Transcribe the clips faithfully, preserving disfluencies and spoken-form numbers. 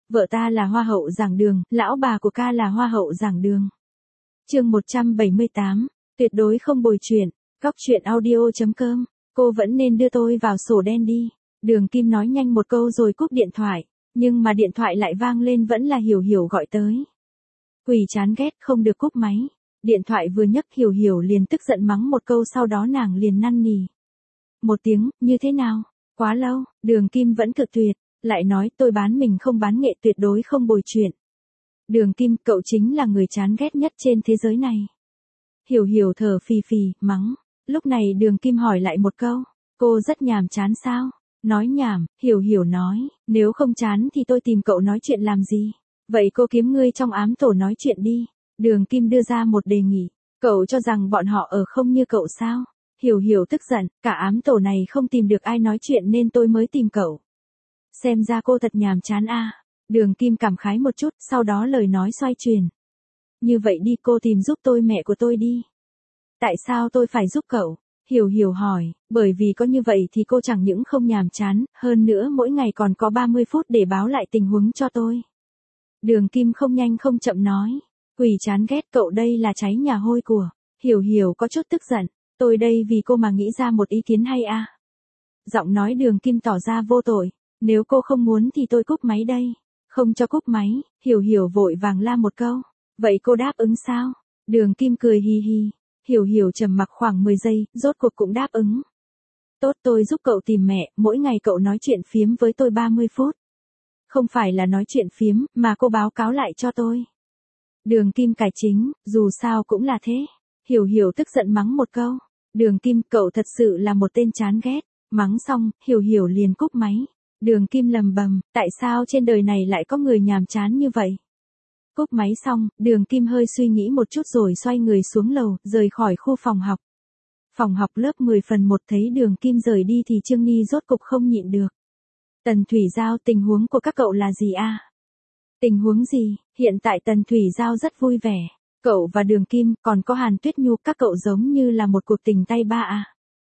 Vợ ta là hoa hậu giảng đường, lão bà của ca là hoa hậu giảng đường. Chương một trăm bảy mươi tám, tuyệt đối không bồi chuyện, góc chuyện audio chấm com, cô vẫn nên đưa tôi vào sổ đen đi. Đường Kim nói nhanh một câu rồi cúp điện thoại, nhưng mà điện thoại lại vang lên vẫn là Hiểu Hiểu gọi tới. Quỷ chán ghét không được cúp máy. Điện thoại vừa nhấc Hiểu Hiểu liền tức giận mắng một câu, sau đó nàng liền năn nỉ. Một tiếng, như thế nào? Quá lâu, Đường Kim vẫn cự tuyệt, lại nói tôi bán mình không bán nghệ, tuyệt đối không bồi chuyện. Đường Kim, cậu chính là người chán ghét nhất trên thế giới này. Hiểu Hiểu thở phì phì, mắng. Lúc này Đường Kim hỏi lại một câu, cô rất nhàm chán sao? Nói nhảm, Hiểu Hiểu nói, nếu không chán thì tôi tìm cậu nói chuyện làm gì? Vậy cô kiếm ngươi trong ám tổ nói chuyện đi. Đường Kim đưa ra một đề nghị, cậu cho rằng bọn họ ở không như cậu sao? Hiểu Hiểu tức giận, cả ám tổ này không tìm được ai nói chuyện nên tôi mới tìm cậu. Xem ra cô thật nhàm chán a. À. Đường Kim cảm khái một chút, sau đó lời nói xoay chuyển. Như vậy đi, cô tìm giúp tôi mẹ của tôi đi. Tại sao tôi phải giúp cậu? Hiểu Hiểu hỏi, bởi vì có như vậy thì cô chẳng những không nhàm chán, hơn nữa mỗi ngày còn có ba mươi phút để báo lại tình huống cho tôi. Đường Kim không nhanh không chậm nói, quỷ chán ghét, cậu đây là cháy nhà hôi của. Hiểu Hiểu có chút tức giận, tôi đây vì cô mà nghĩ ra một ý kiến hay à. Giọng nói Đường Kim tỏ ra vô tội, nếu cô không muốn thì tôi cúp máy đây. Không cho cúp máy, Hiểu Hiểu vội vàng la một câu, vậy cô đáp ứng sao? Đường Kim cười hì hì. Hiểu Hiểu trầm mặc khoảng mười giây, rốt cuộc cũng đáp ứng. Tốt, tôi giúp cậu tìm mẹ, mỗi ngày cậu nói chuyện phiếm với tôi ba mươi phút. Không phải là nói chuyện phiếm, mà cô báo cáo lại cho tôi. Đường Kim cải chính, dù sao cũng là thế. Hiểu Hiểu tức giận mắng một câu. Đường Kim, cậu thật sự là một tên chán ghét. Mắng xong, Hiểu Hiểu liền cúp máy. Đường Kim lầm bầm, tại sao trên đời này lại có người nhàm chán như vậy? Cúp máy xong, Đường Kim hơi suy nghĩ một chút rồi xoay người xuống lầu, rời khỏi khu phòng học. Phòng học lớp mười phần một thấy Đường Kim rời đi thì Trương Nhi rốt cục không nhịn được. Tần Thủy Giao, tình huống của các cậu là gì a? À? Tình huống gì? Hiện tại Tần Thủy Giao rất vui vẻ. Cậu và Đường Kim, còn có Hàn Tuyết Nhu, các cậu giống như là một cuộc tình tay ba à?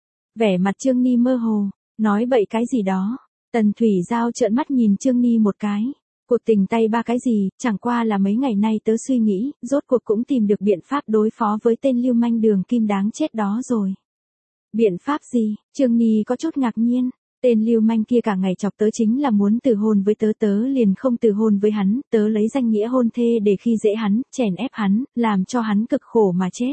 Vẻ mặt Trương Nhi mơ hồ, nói bậy cái gì đó. Tần Thủy Giao trợn mắt nhìn Trương Nhi một cái. Cuộc tình tay ba cái gì, chẳng qua là mấy ngày nay tớ suy nghĩ, rốt cuộc cũng tìm được biện pháp đối phó với tên lưu manh Đường Kim đáng chết đó rồi. Biện pháp gì? Trương Nhi có chút ngạc nhiên. Tên lưu manh kia cả ngày chọc tớ chính là muốn từ hôn với tớ, tớ liền không từ hôn với hắn, tớ lấy danh nghĩa hôn thê để khi dễ hắn, chèn ép hắn, làm cho hắn cực khổ mà chết.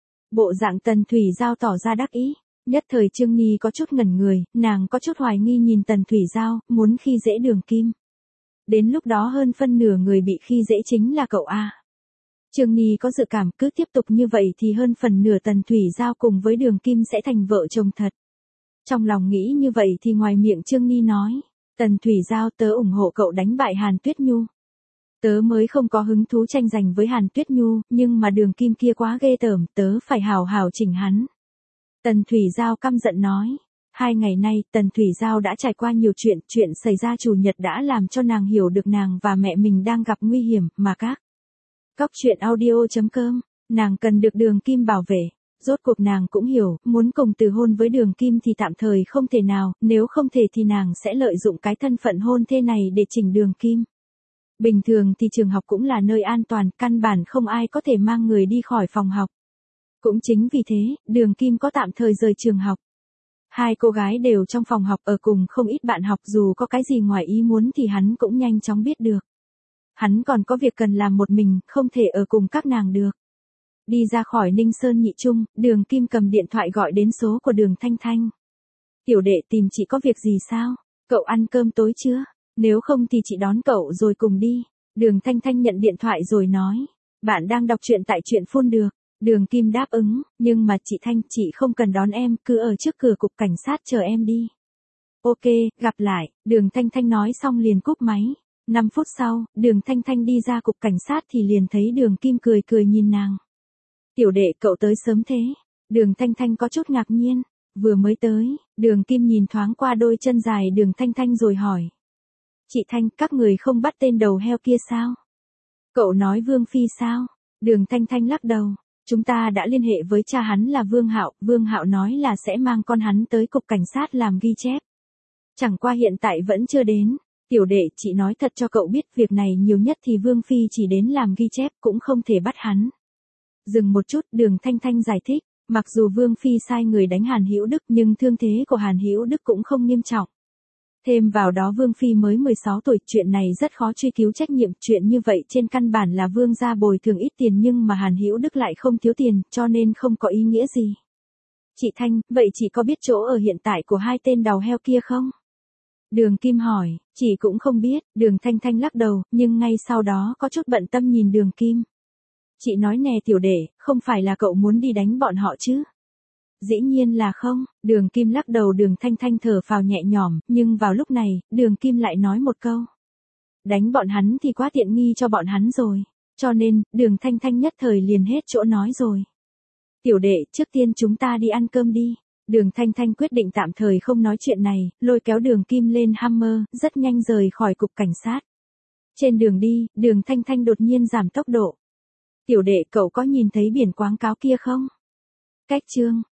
Bộ dạng Tần Thủy Giao tỏ ra đắc ý. Nhất thời Trương Nhi có chút ngẩn người, nàng có chút hoài nghi nhìn Tần Thủy Giao, muốn khi dễ Đường Kim. Đến lúc đó hơn phân nửa người bị khi dễ chính là cậu a. Trương Nhi có dự cảm cứ tiếp tục như vậy thì hơn phần nửa Tần Thủy Giao cùng với Đường Kim sẽ thành vợ chồng thật. Trong lòng nghĩ như vậy thì ngoài miệng Trương Nhi nói, Tần Thủy Giao, tớ ủng hộ cậu đánh bại Hàn Tuyết Nhu. Tớ mới không có hứng thú tranh giành với Hàn Tuyết Nhu, nhưng mà Đường Kim kia quá ghê tởm, tớ phải hào hào chỉnh hắn. Tần Thủy Giao căm giận nói. Hai ngày nay, Tần Thủy Giao đã trải qua nhiều chuyện, chuyện xảy ra chủ nhật đã làm cho nàng hiểu được nàng và mẹ mình đang gặp nguy hiểm, mà các góc chuyện audio chấm com, nàng cần được Đường Kim bảo vệ. Rốt cuộc nàng cũng hiểu, muốn cùng từ hôn với Đường Kim thì tạm thời không thể nào, nếu không thể thì nàng sẽ lợi dụng cái thân phận hôn thê này để chỉnh Đường Kim. Bình thường thì trường học cũng là nơi an toàn, căn bản không ai có thể mang người đi khỏi phòng học. Cũng chính vì thế, Đường Kim có tạm thời rời trường học. Hai cô gái đều trong phòng học ở cùng không ít bạn học, dù có cái gì ngoài ý muốn thì hắn cũng nhanh chóng biết được. Hắn còn có việc cần làm một mình, không thể ở cùng các nàng được. Đi ra khỏi Ninh Sơn Nhị Trung, Đường Kim cầm điện thoại gọi đến số của Đường Thanh Thanh. Tiểu đệ tìm chị có việc gì sao? Cậu ăn cơm tối chưa? Nếu không thì chị đón cậu rồi cùng đi. Đường Thanh Thanh nhận điện thoại rồi nói. Bạn đang đọc truyện tại truyện phun được. Đường Kim đáp ứng, nhưng mà chị Thanh, chị không cần đón em, cứ ở trước cửa cục cảnh sát chờ em đi. Ok, gặp lại, Đường Thanh Thanh nói xong liền cúp máy. năm phút sau, Đường Thanh Thanh đi ra cục cảnh sát thì liền thấy Đường Kim cười cười nhìn nàng. Tiểu đệ, cậu tới sớm thế. Đường Thanh Thanh có chút ngạc nhiên. Vừa mới tới, Đường Kim nhìn thoáng qua đôi chân dài Đường Thanh Thanh rồi hỏi. Chị Thanh, các người không bắt tên đầu heo kia sao? Cậu nói Vương Phi sao? Đường Thanh Thanh lắc đầu. Chúng ta đã liên hệ với cha hắn là Vương Hạo, Vương Hạo nói là sẽ mang con hắn tới cục cảnh sát làm ghi chép. Chẳng qua hiện tại vẫn chưa đến. Tiểu đệ, chị nói thật cho cậu biết, việc này nhiều nhất thì Vương Phi chỉ đến làm ghi chép, cũng không thể bắt hắn. Dừng một chút, Đường Thanh Thanh giải thích, mặc dù Vương Phi sai người đánh Hàn Hữu Đức nhưng thương thế của Hàn Hữu Đức cũng không nghiêm trọng. Thêm vào đó Vương Phi mới mười sáu tuổi, chuyện này rất khó truy cứu trách nhiệm, chuyện như vậy trên căn bản là Vương gia bồi thường ít tiền nhưng mà Hàn Hữu Đức lại không thiếu tiền, cho nên không có ý nghĩa gì. Chị Thanh, vậy chị có biết chỗ ở hiện tại của hai tên đầu heo kia không? Đường Kim hỏi, chị cũng không biết, Đường Thanh Thanh lắc đầu, nhưng ngay sau đó có chút bận tâm nhìn Đường Kim. Chị nói nè tiểu đệ, không phải là cậu muốn đi đánh bọn họ chứ? Dĩ nhiên là không, Đường Kim lắc đầu. Đường Thanh Thanh thở phào nhẹ nhõm, nhưng vào lúc này, Đường Kim lại nói một câu. Đánh bọn hắn thì quá tiện nghi cho bọn hắn rồi, cho nên, Đường Thanh Thanh nhất thời liền hết chỗ nói rồi. Tiểu đệ, trước tiên chúng ta đi ăn cơm đi. Đường Thanh Thanh quyết định tạm thời không nói chuyện này, lôi kéo Đường Kim lên Hummer, rất nhanh rời khỏi cục cảnh sát. Trên đường đi, Đường Thanh Thanh đột nhiên giảm tốc độ. Tiểu đệ, cậu có nhìn thấy biển quảng cáo kia không? Cách chương